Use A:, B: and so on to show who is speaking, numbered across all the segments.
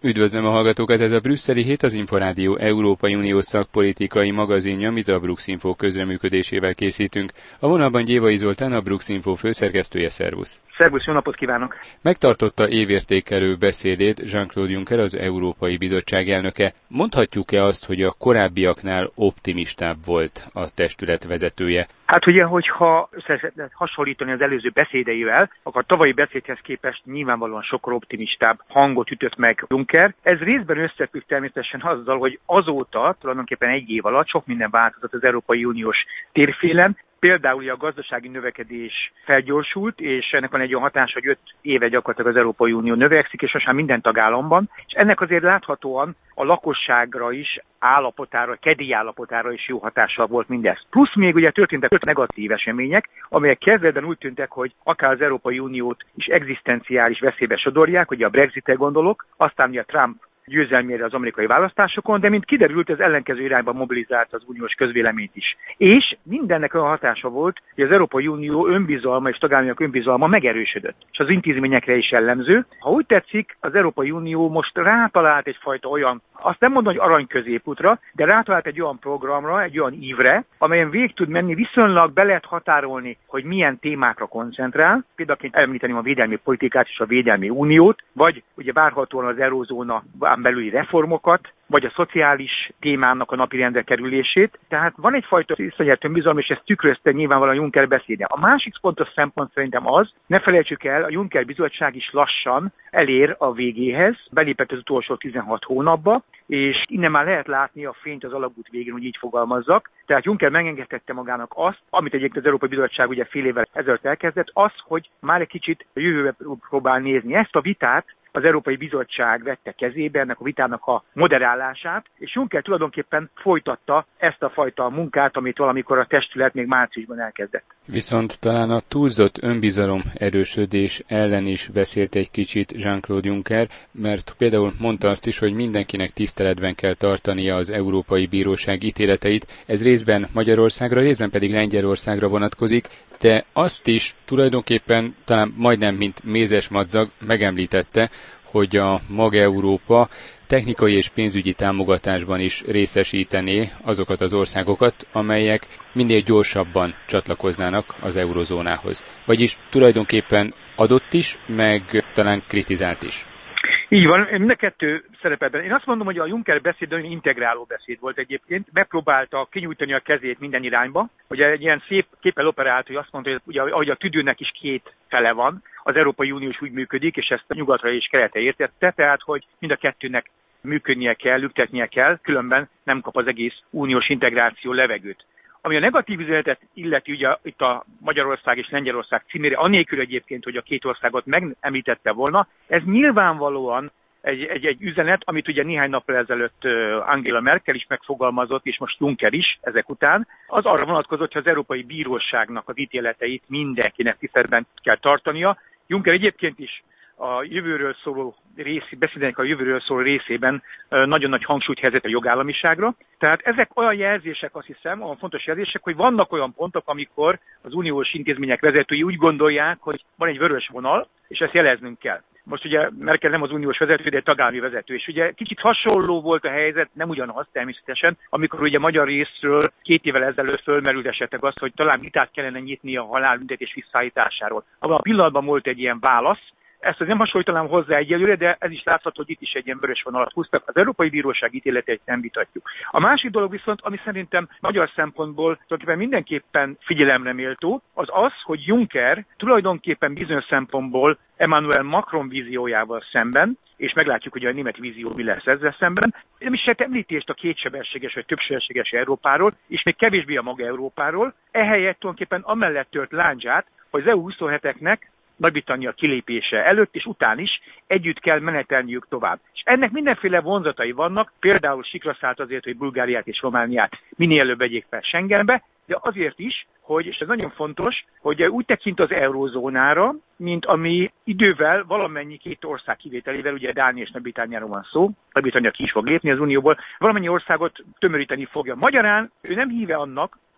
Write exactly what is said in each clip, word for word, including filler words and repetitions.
A: Üdvözlöm a hallgatókat, ez a Brüsszeli Hét, az Inforádió Európai Unió szakpolitikai magazinja, amit a Bruxinfo közreműködésével készítünk. A vonalban Gyévai Zoltán, a Bruxinfo főszerkesztője, szervusz.
B: Szervusz, jó napot kívánok!
A: Megtartotta évértékelő beszédét Jean-Claude Juncker, az Európai Bizottság elnöke. Mondhatjuk-e azt, hogy a korábbiaknál optimistább volt a testület vezetője?
B: Hát ugye, hogyha össze hasonlítani az előző beszédeivel, akkor a tavalyi beszédhez képest nyilvánvalóan sokkal optimistább hangot ütött meg Juncker. Ez részben összefügg természetesen azzal, hogy azóta, tulajdonképpen egy év alatt sok minden változott az Európai Uniós térfélen. Például a gazdasági növekedés felgyorsult, és ennek van egy olyan hatása, hogy öt éve gyakorlatilag az Európai Unió növekszik, és most már minden tagállamban. És ennek azért láthatóan a lakosságra is, állapotára, kedély állapotára is jó hatással volt mindez. Plusz még ugye történtek öt negatív események, amelyek kezdetben úgy tűntek, hogy akár az Európai Uniót is egzisztenciális veszélybe sodorják, ugye a Brexitre gondolok, aztán ugye a Trump győzelmére az amerikai választásokon, de mint kiderült, ez ellenkező irányba mobilizált az uniós közvéleményt is. És mindennek olyan hatása volt, hogy az Európai Unió önbizalma és tagállamok önbizalma megerősödött. És az intézményekre is jellemző. Ha úgy tetszik, az Európai Unió most rátalált egyfajta olyan, azt nem mondom, hogy arany középútra, de rátalált egy olyan programra, egy olyan ívre, amelyen végig tud menni, viszonylag be lehet határolni, hogy milyen témákra koncentrál. Például említeném a védelmi politikát és a védelmi uniót, vagy ugye várhatóan az eurózóna belüli reformokat, vagy a szociális témának a napirendre kerülését. Tehát van egyfajta iszonyat önbizalom, és ezt tükrözte nyilvánvalóan a Juncker beszéde. A másik fontos szempont szerintem az, ne felejtsük el, a Juncker bizottság is lassan elér a végéhez, belépett az utolsó tizenhat hónapba, és innen már lehet látni a fényt az alagút végén, hogy így fogalmazzak. Tehát Juncker megengedhette magának azt, amit egyébként az Európai Bizottság ugye fél évvel ezelőtt elkezdett, az, hogy már egy kicsit a jövőbe próbál nézni. Ezt a vitát az Európai Bizottság vette kezébe, ennek a vitának a moderálását, és Juncker tulajdonképpen folytatta ezt a fajta munkát, amit valamikor a testület még márciusban elkezdett.
A: Viszont talán a túlzott önbizalom erősödés ellen is beszélt egy kicsit Jean-Claude Juncker, mert például mondta azt is, hogy mindenkinek tiszteletben kell tartania az Európai Bíróság ítéleteit. Ez részben Magyarországra, részben pedig Lengyelországra vonatkozik, de azt is tulajdonképpen talán majdnem mint mézes madzag megemlítette, hogy a maga Európa technikai és pénzügyi támogatásban is részesítené azokat az országokat, amelyek minél gyorsabban csatlakoznának az eurozónához. Vagyis tulajdonképpen adott is, meg talán kritizált is.
B: Így van, mind a kettő szerepelben. Én azt mondom, hogy a Juncker beszéd olyan integráló beszéd volt egyébként. Megpróbálta kinyújtani a kezét minden irányba. Ugye egy ilyen szép képpel operált, hogy azt mondta, hogy ugye, ahogy a tüdőnek is két fele van, az Európai Unió is úgy működik, és ezt a nyugatra és keletre értette, tehát hogy mind a kettőnek működnie kell, lüktetnie kell, különben nem kap az egész uniós integráció levegőt. Ami a negatív üzenetet illeti, ugye itt a Magyarország és Lengyelország címére, anélkül egyébként, hogy a két országot megemlítette volna, ez nyilvánvalóan egy, egy, egy üzenet, amit ugye néhány nappal ezelőtt Angela Merkel is megfogalmazott, és most Juncker is ezek után, az arra vonatkozott, hogy az Európai Bíróságnak az ítéleteit mindenkinek tiszteletben kell tartania. Juncker egyébként is a jövőről szóló rész, beszédének a jövőről szóló részében nagyon nagy hangsúlyt helyezett a jogállamiságra. Tehát ezek olyan jelzések, azt hiszem, olyan fontos jelzések, hogy vannak olyan pontok, amikor az uniós intézmények vezetői úgy gondolják, hogy van egy vörös vonal, és ezt jeleznünk kell. Most ugye Merkel nem az uniós vezető, de egy tagállami vezető, és ugye kicsit hasonló volt a helyzet, nem ugyanaz természetesen, amikor ugye magyar részről két évvel ezelőtt fölmerült esetleg az, hogy talán vitát kellene nyitni a halálbüntetés visszaállításáról. Abban a pillanatban volt egy ilyen válasz. Ezt az nem hasonlítanám hozzá egyelőre, de ez is látható, hogy itt is egy ilyen vörös vonalat húztak. Az Európai Bíróság ítéleteit nem vitatjuk. A másik dolog viszont, ami szerintem magyar szempontból tulajdonképpen mindenképpen figyelemre méltó, az az, hogy Juncker tulajdonképpen bizonyos szempontból Emmanuel Macron víziójával szemben, és meglátjuk, hogy a német vízió mi lesz ezzel szemben, nem is tett említést a kétsebességes vagy többsebességes Európáról, és még kevésbé a maga Európáról, ehelyett tulajdonképpen amellett tört lándzsát, hogy az é u huszonheteknek Nagy-Britannia kilépése előtt és után is együtt kell menetelniük tovább. És ennek mindenféle vonzatai vannak, például sikra szállt azért, hogy Bulgáriát és Romániát minél előbb vegyék fel Schengenbe, de azért is, hogy, és ez nagyon fontos, hogy úgy tekint az eurózónára, mint ami idővel valamennyi két ország kivételével, ugye Dánia és Nagy-Britanniáról van szó, Nagy-Britannia ki is fog lépni az Unióból, valamennyi országot tömöríteni fogja. Magyarán ő nem híve annak,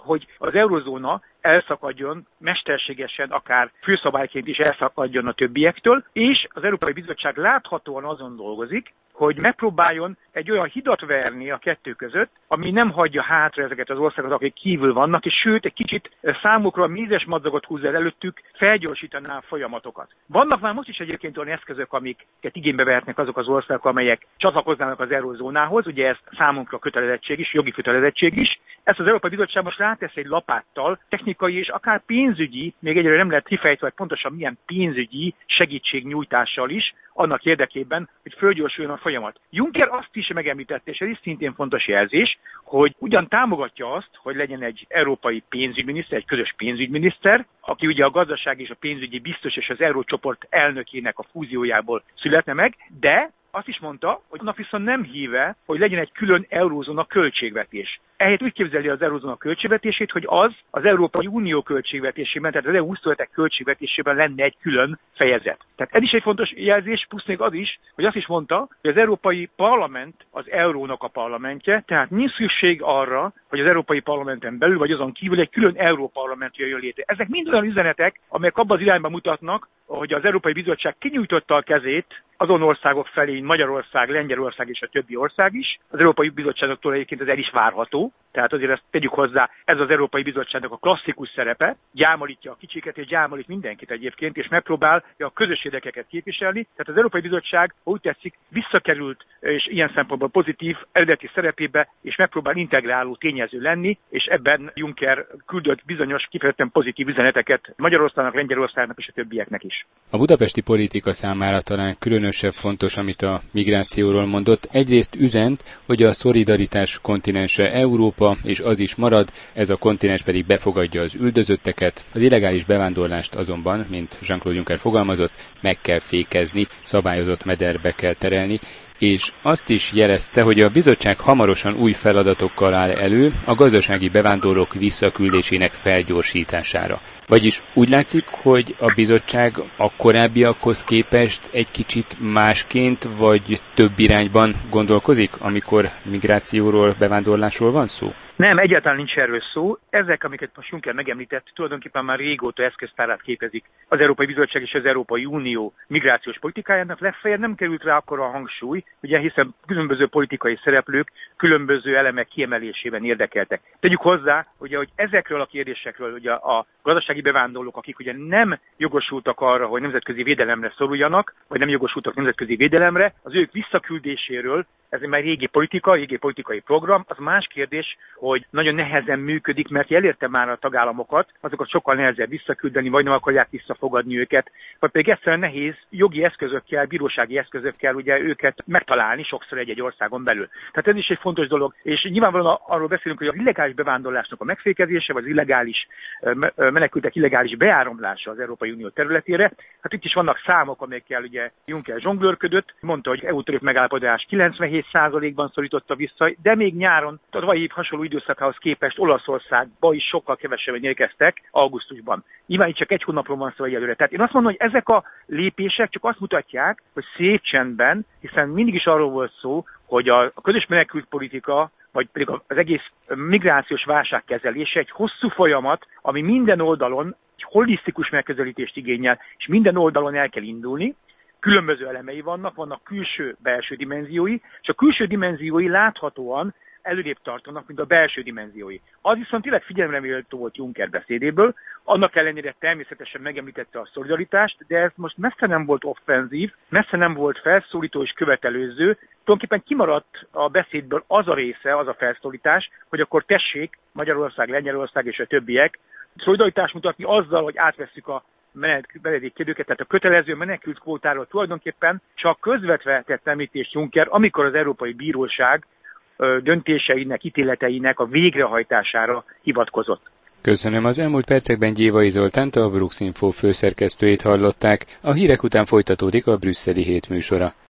B: hogy az eurozóna elszakadjon, mesterségesen, akár főszabályként is elszakadjon a többiektől, és az Európai Bizottság láthatóan azon dolgozik, hogy megpróbáljon egy olyan hidat verni a kettő között, ami nem hagyja hátra ezeket az országokat, akik kívül vannak, és sőt, egy kicsit számukra a mézes madzagot húz el előttük, felgyorsítaná a folyamatokat. Vannak már most is egyébként olyan eszközök, amiket igénybe vehetnek azok az országok, amelyek csatlakoznának az eurozónához, ugye ez számunkra kötelezettség is, jogi kötelezettség is. Ezt az Európai Bizottság most rátesz egy lapáttal, technikai és akár pénzügyi, még egyre nem lehet kifejtve, hogy pontosan milyen pénzügyi segítségnyújtással is, annak érdekében, hogy fölgyorsuljon a folyamat. Juncker azt is megemlítette, és ez is szintén fontos jelzés, hogy ugyan támogatja azt, hogy legyen egy európai pénzügyminiszter, egy közös pénzügyminiszter, aki ugye a gazdaság és a pénzügyi biztos és az eurócsoport elnökének a fúziójából születne meg, de azt is mondta, hogy annak viszont nem híve, hogy legyen egy külön eurózóna költségvetés. Ehhez úgy képzeli az eurózóna költségvetését, hogy az az Európai Unió költségvetésében, tehát az é u huszonöt költségvetésében lenne egy külön fejezet. Tehát ez is egy fontos jelzés, plusz még az is, hogy azt is mondta, hogy az Európai Parlament az eurónak a parlamentje, tehát nincs szükség arra, hogy az Európai Parlamenten belül, vagy azon kívül egy külön Európarlament jöjjön létre. Ezek mind olyan üzenetek, amelyek abban az irányba mutatnak, hogy az Európai Bizottság kinyújtotta a kezét azon országok felé, mint Magyarország, Lengyelország és a többi ország is. Az Európai Bizottságoktól egyébként ez el is várható, tehát azért ezt tegyük hozzá, ez az Európai Bizottságnak a klasszikus szerepe, gyámolítja a kicsiket és gyámolít mindenkit egyébként, és megpróbálja a közös érdekeket képviselni. Tehát az Európai Bizottság, úgy tetszik, visszakerült, és ilyen szempontból pozitív eredeti szerepébe, és megpróbál integráló tényező lenni, és ebben Juncker küldött bizonyos kifejezetten pozitív üzeneteket Magyarországnak, Lengyelországnak és a többieknek is.
A: A budapesti politika számára talán különösebb fontos, amit a migrációról mondott. Egyrészt üzent, hogy a szolidaritás kontinense Európa, és az is marad, ez a kontinens pedig befogadja az üldözötteket. Az illegális bevándorlást azonban, mint Jean-Claude Juncker fogalmazott, meg kell fékezni, szabályozott mederbe kell terelni, és azt is jelezte, hogy a bizottság hamarosan új feladatokkal áll elő a gazdasági bevándorlók visszaküldésének felgyorsítására. Vagyis úgy látszik, hogy a bizottság a korábbiakhoz képest egy kicsit másként vagy több irányban gondolkozik, amikor migrációról, bevándorlásról van szó?
B: Nem, egyáltalán nincs erről szó. Ezek, amiket most Juncker megemlített, tulajdonképpen már régóta eszköztárát képezik az Európai Bizottság és az Európai Unió migrációs politikájának. Legfeljebb nem került rá akkora a hangsúly, ugye, hiszen különböző politikai szereplők különböző elemek kiemelésében érdekeltek. Tegyük hozzá, ugye, hogy ezekről a kérdésekről ugye a gazdasági bevándorlók, akik ugye nem jogosultak arra, hogy nemzetközi védelemre szoruljanak, vagy nem jogosultak nemzetközi védelemre, az ők visszaküldéséről, ez már régi politika, régi politikai program, az más kérdés, hogy nagyon nehezen működik, mert elérte már a tagállamokat, azokat sokkal nehezebb visszaküldeni, vagy nem akarják visszafogadni őket, vagy pedig egyszerűen nehéz jogi eszközökkel, bírósági eszközökkel ugye őket megtalálni sokszor egy-egy országon belül. Tehát ez is egy fontos dolog, és nyilvánvalóan arról beszélünk, hogy az illegális bevándorlásnak a megfékezése, vagy az illegális menekültek illegális beáramlása az Európai Unió területére. Hát itt is vannak számok, amelyekkel ugye Juncker zsonglőrködött, mondta, hogy é u-török megállapodás kilencvenhét százalékban szorította vissza, de még nyáron, a tavalyi év hasonló időszakához képest Olaszországba is sokkal kevesebben érkeztek augusztusban. Nyilván itt csak egy hónapról van szó egyelőre. Tehát én azt mondom, hogy ezek a lépések csak azt mutatják, hogy szép csendben, hiszen mindig is arról volt szó, hogy a közös menekültpolitika, vagy pedig az egész migrációs válság kezelése egy hosszú folyamat, ami minden oldalon egy holisztikus megközelítést igényel, és minden oldalon el kell indulni. Különböző elemei vannak, vannak külső-belső dimenziói, és a külső dimenziói láthatóan előrébb tartanak, mint a belső dimenziói. Az viszont tényleg figyelemre méltó volt Juncker beszédéből, annak ellenére természetesen megemlítette a szolidaritást, de ez most messze nem volt offenzív, messze nem volt felszólító és követelőző. Tulajdonképpen kimaradt a beszédből az a része, az a felszólítás, hogy akkor tessék Magyarország, Lengyelország és a többiek szolidaritást mutatni azzal, hogy átvesszük a menedékkérőket, tehát a kötelező menekült kvótáról tulajdonképpen csak közvetve tett említést Juncker, amikor az Európai Bíróság döntéseinek, ítéleteinek a végrehajtására hivatkozott.
A: Köszönöm. Az elmúlt percekben Gyévai Zoltánt, a Brux Info főszerkesztőjét hallották. A hírek után folytatódik a brüsszeli hét műsora.